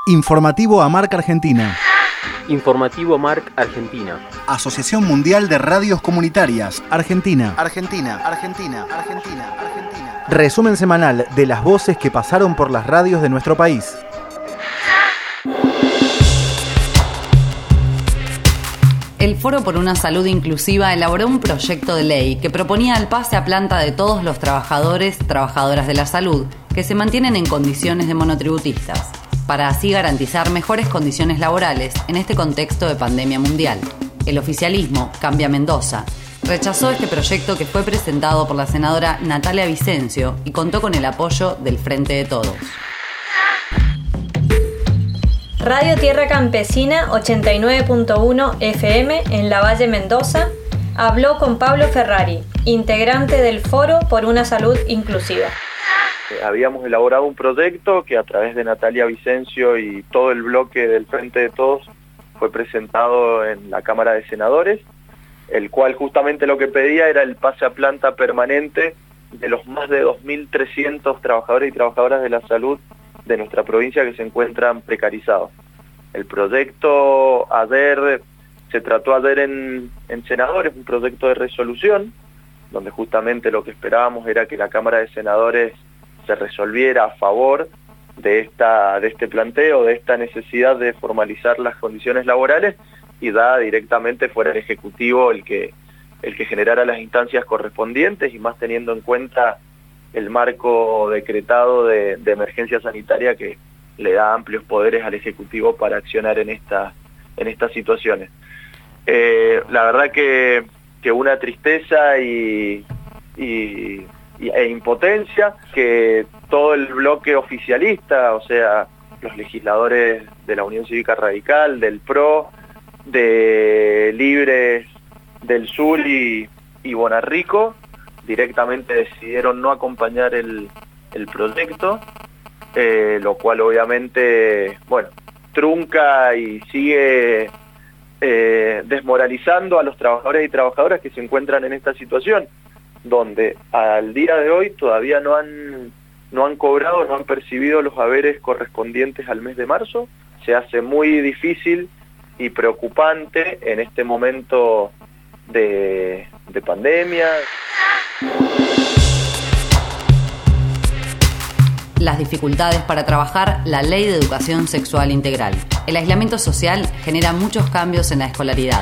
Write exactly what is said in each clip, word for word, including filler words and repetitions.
Informativo AMARC Argentina. Informativo AMARC Argentina. Asociación Mundial de Radios Comunitarias. Argentina. Argentina. Argentina. Argentina. Argentina. Resumen semanal de las voces que pasaron por las radios de nuestro país. El Foro por una Salud Inclusiva elaboró un proyecto de ley que proponía el pase a planta de todos los trabajadores, trabajadoras de la salud, que se mantienen en condiciones de monotributistas, para así garantizar mejores condiciones laborales en este contexto de pandemia mundial. El oficialismo, Cambia Mendoza, rechazó este proyecto que fue presentado por la senadora Natalia Vicencio y contó con el apoyo del Frente de Todos. Radio Tierra Campesina ochenta y nueve punto uno F M en Lavalle, Mendoza, habló con Pablo Ferrari, integrante del Foro por una Salud Inclusiva. Habíamos elaborado un proyecto que a través de Natalia Vicencio y todo el bloque del Frente de Todos fue presentado en la Cámara de Senadores, el cual justamente lo que pedía era el pase a planta permanente de los más de dos mil trescientos trabajadores y trabajadoras de la salud de nuestra provincia que se encuentran precarizados. El proyecto ayer, se trató ayer en, en Senadores, un proyecto de resolución, donde justamente lo que esperábamos era que la Cámara de Senadores se resolviera a favor de, esta, de este planteo, de esta necesidad de formalizar las condiciones laborales y da directamente fuera el Ejecutivo el que, el que generara las instancias correspondientes y más teniendo en cuenta el marco decretado de, de emergencia sanitaria que le da amplios poderes al Ejecutivo para accionar en, esta, en estas situaciones. Eh, la verdad que, que una tristeza y, y, y, e impotencia que todo el bloque oficialista, o sea, los legisladores de la Unión Cívica Radical, del P R O, de Libres del Sur y, y Bonarrico, directamente decidieron no acompañar el, el proyecto, eh, lo cual obviamente, bueno, trunca y sigue eh, desmoralizando a los trabajadores y trabajadoras que se encuentran en esta situación, donde al día de hoy todavía no han, no han cobrado, no han percibido los haberes correspondientes al mes de marzo. Se hace muy difícil y preocupante en este momento de, de pandemia. Las dificultades para trabajar la Ley de Educación Sexual Integral. El aislamiento social genera muchos cambios en la escolaridad.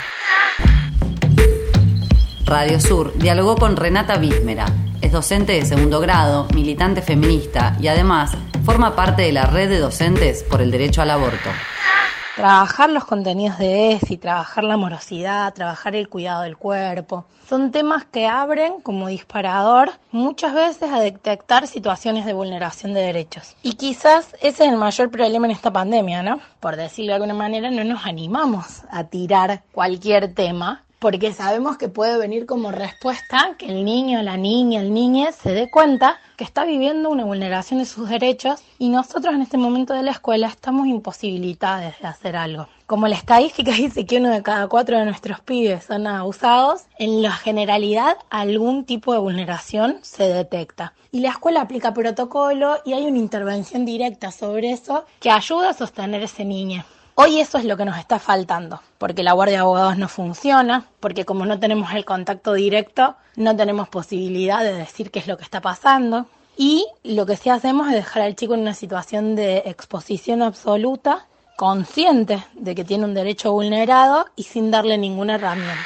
Radio Sur dialogó con Renata Vísmera. Es docente de segundo grado, militante feminista y además forma parte de la red de docentes por el derecho al aborto. Trabajar los contenidos de E S I, trabajar la amorosidad, trabajar el cuidado del cuerpo, son temas que abren como disparador muchas veces a detectar situaciones de vulneración de derechos. Y quizás ese es el mayor problema en esta pandemia, ¿no? Por decirlo de alguna manera, no nos animamos a tirar cualquier tema, porque sabemos que puede venir como respuesta que el niño, la niña, el niñe se dé cuenta que está viviendo una vulneración de sus derechos y nosotros en este momento de la escuela estamos imposibilitados de hacer algo. Como la estadística dice que uno de cada cuatro de nuestros pibes son abusados, en la generalidad algún tipo de vulneración se detecta. Y la escuela aplica protocolo y hay una intervención directa sobre eso que ayuda a sostener ese niño. Hoy eso es lo que nos está faltando, porque la guardia de abogados no funciona, porque como no tenemos el contacto directo, no tenemos posibilidad de decir qué es lo que está pasando. Y lo que sí hacemos es dejar al chico en una situación de exposición absoluta, consciente de que tiene un derecho vulnerado y sin darle ninguna herramienta.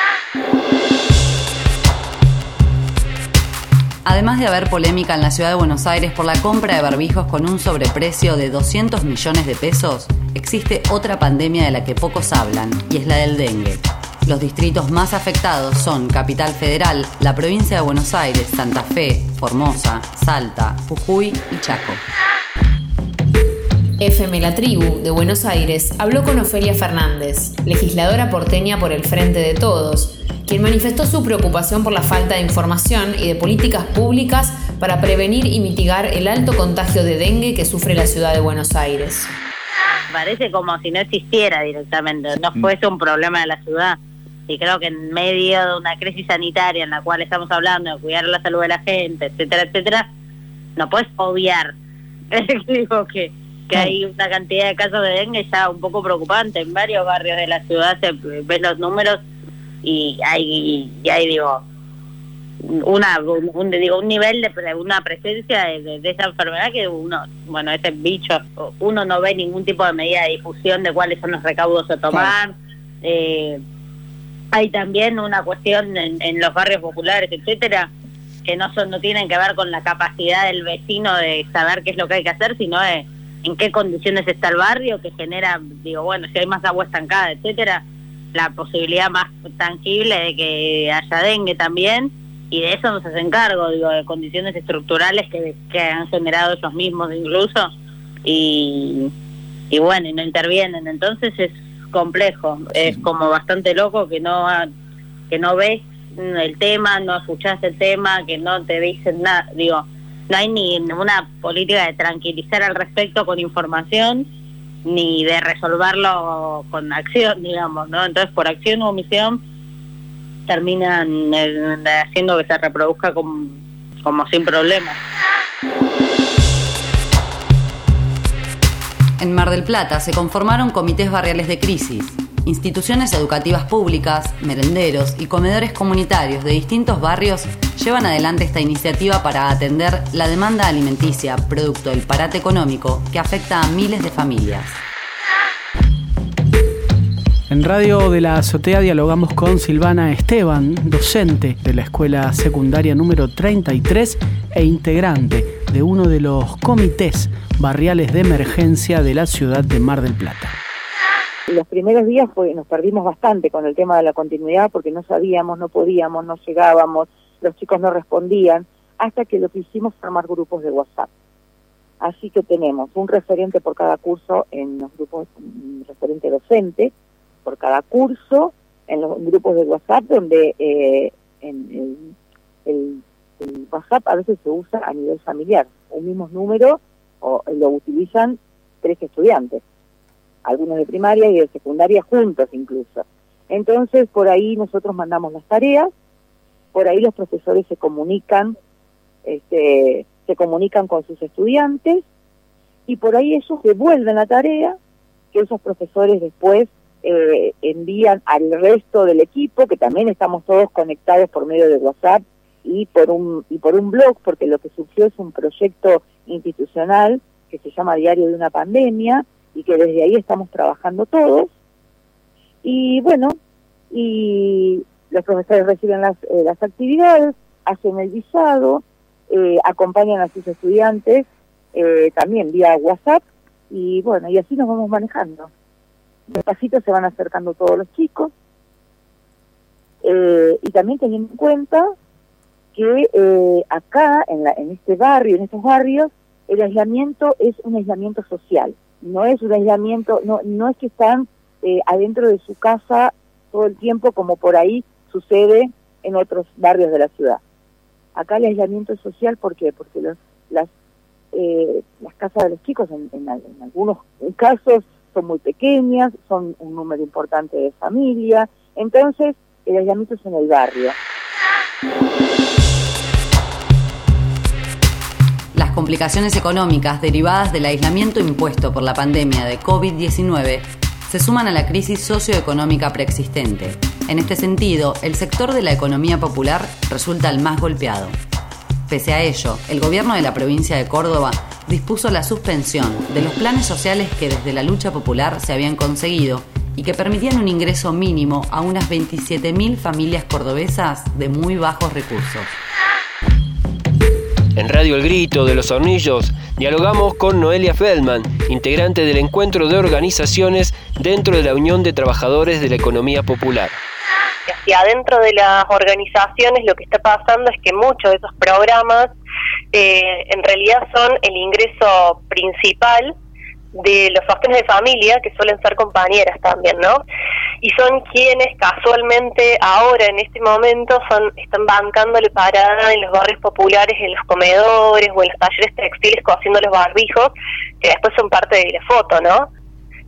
Además de haber polémica en la ciudad de Buenos Aires por la compra de barbijos con un sobreprecio de doscientos millones de pesos, existe otra pandemia de la que pocos hablan, y es la del dengue. Los distritos más afectados son Capital Federal, la provincia de Buenos Aires, Santa Fe, Formosa, Salta, Jujuy y Chaco. F M La Tribu, de Buenos Aires, habló con Ofelia Fernández, legisladora porteña por el Frente de Todos, quien manifestó su preocupación por la falta de información y de políticas públicas para prevenir y mitigar el alto contagio de dengue que sufre la ciudad de Buenos Aires. Parece como si no existiera directamente, no fuese un problema de la ciudad. Y creo que en medio de una crisis sanitaria en la cual estamos hablando de cuidar la salud de la gente, etcétera, etcétera, no puedes obviar. Digo que que hay una cantidad de casos de dengue ya un poco preocupante. En varios barrios de la ciudad se ven los números y hay, y hay digo, una un, un, digo, un nivel de una presencia de, de, de esa enfermedad que uno, bueno, ese bicho, uno no ve ningún tipo de medida de difusión de cuáles son los recaudos a tomar. Claro. Eh, hay también una cuestión en, en los barrios populares, etcétera, que no son no tienen que ver con la capacidad del vecino de saber qué es lo que hay que hacer, sino de en qué condiciones está el barrio, que genera, digo, bueno, si hay más agua estancada, etcétera, la posibilidad más tangible de que haya dengue también, y de eso nos hacen cargo, digo, de condiciones estructurales que, que han generado ellos mismos incluso, y, y bueno, y no intervienen. Entonces es complejo, es como bastante loco que no que no ves el tema, no escuchás el tema, que no te dicen nada, digo, no hay ni una política de tranquilizar al respecto con información, ni de resolverlo con acción, digamos, ¿no? Entonces, por acción u omisión, terminan eh, haciendo que se reproduzca como, como sin problemas. En Mar del Plata se conformaron comités barriales de crisis. Instituciones educativas públicas, merenderos y comedores comunitarios de distintos barrios llevan adelante esta iniciativa para atender la demanda alimenticia, producto del parate económico que afecta a miles de familias. En Radio de la Azotea dialogamos con Silvana Esteban, docente de la escuela secundaria número treinta y tres e integrante de uno de los comités barriales de emergencia de la ciudad de Mar del Plata. Los primeros días fue, nos perdimos bastante con el tema de la continuidad porque no sabíamos, no podíamos, no llegábamos, los chicos no respondían, hasta que lo que hicimos fue formar grupos de WhatsApp. Así que tenemos un referente por cada curso en los grupos, un referente docente por cada curso en los grupos de WhatsApp, donde eh, en, el, el, el WhatsApp a veces se usa a nivel familiar, un mismo número o lo utilizan tres estudiantes, algunos de primaria y de secundaria juntos incluso. Entonces por ahí nosotros mandamos las tareas, por ahí los profesores se comunican, este, se comunican con sus estudiantes y por ahí ellos devuelven la tarea que esos profesores después eh, envían al resto del equipo, que también estamos todos conectados por medio de WhatsApp y por un y por un blog, porque lo que surgió es un proyecto institucional que se llama Diario de una Pandemia, y que desde ahí estamos trabajando todos. Y bueno, y los profesores reciben las, eh, las actividades, hacen el visado, eh, acompañan a sus estudiantes eh, también vía WhatsApp, y bueno, y así nos vamos manejando. Despacito se van acercando todos los chicos, eh, y también teniendo en cuenta que eh, acá, en, la, en este barrio, en estos barrios, el aislamiento es un aislamiento social. No es un aislamiento, no, no es que están eh, adentro de su casa todo el tiempo como por ahí sucede en otros barrios de la ciudad. Acá el aislamiento es social, ¿por qué? Porque los, las, eh, las casas de los chicos en, en, en algunos casos son muy pequeñas, son un número importante de familia, entonces el aislamiento es en el barrio. Las complicaciones económicas derivadas del aislamiento impuesto por la pandemia de COVID diecinueve se suman a la crisis socioeconómica preexistente. En este sentido, el sector de la economía popular resulta el más golpeado. Pese a ello, el gobierno de la provincia de Córdoba dispuso la suspensión de los planes sociales que desde la lucha popular se habían conseguido y que permitían un ingreso mínimo a unas veintisiete mil familias cordobesas de muy bajos recursos. En Radio El Grito de los Hornillos dialogamos con Noelia Feldman, integrante del encuentro de organizaciones dentro de la Unión de Trabajadores de la Economía Popular. Hacia adentro de las organizaciones lo que está pasando es que muchos de esos programas eh, en realidad son el ingreso principal de los sostenes de familia, que suelen ser compañeras también, ¿no? Y son quienes casualmente ahora, en este momento, son están bancándole parada en los barrios populares, en los comedores o en los talleres textiles, cosiendo los barbijos, que después son parte de la foto, ¿no?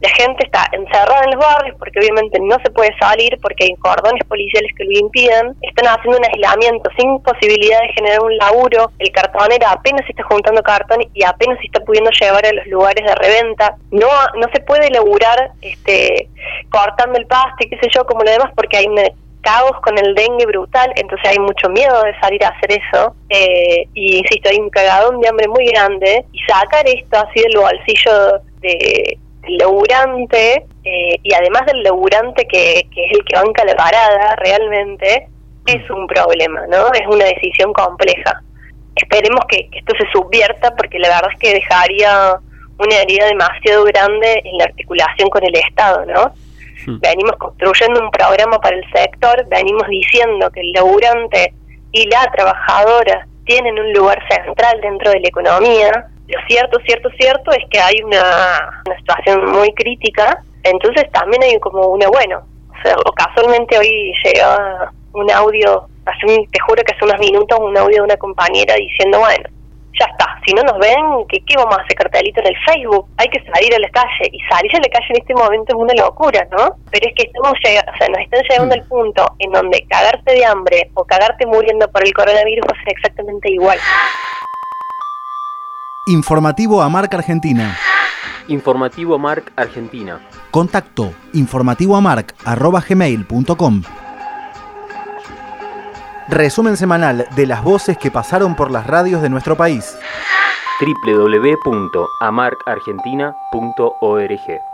La gente está encerrada en los barrios porque obviamente no se puede salir porque hay cordones policiales que lo impiden. Están haciendo un aislamiento sin posibilidad de generar un laburo. El cartonero apenas está juntando cartón y apenas se está pudiendo llevar a los lugares de reventa. No no se puede laburar este, cortando el pasto y qué sé yo, como lo demás, porque hay un caos con el dengue brutal, entonces hay mucho miedo de salir a hacer eso. Eh, y insisto, hay un cagadón de hambre muy grande. Y sacar esto así del bolsillo de... el laburante, eh, y además del laburante que, que es el que banca la parada realmente, es un problema, ¿no? Es una decisión compleja. Esperemos que, que esto se subvierta, porque la verdad es que dejaría una herida demasiado grande en la articulación con el Estado, ¿no? Sí. Venimos construyendo un programa para el sector, venimos diciendo que el laburante y la trabajadora tienen un lugar central dentro de la economía. Lo cierto, cierto, cierto es que hay una, una situación muy crítica, entonces también hay como una, bueno, o sea, o casualmente hoy llega un audio, hace un, te juro que hace unos minutos, un audio de una compañera diciendo, bueno, ya está, si no nos ven, ¿qué, qué vamos a hacer cartelito en el Facebook? Hay que salir a la calle, y salir a la calle en este momento es una locura, ¿no? Pero es que estamos llegando, o sea, nos están llegando al punto en donde cagarte de hambre o cagarte muriendo por el coronavirus va a ser exactamente igual. Informativo Amarc Argentina. Informativo Amarc Argentina. Contacto informativoamarc arroba gmail punto com. Resumen semanal de las voces que pasaron por las radios de nuestro país. doble u doble u doble u punto amarc argentina punto org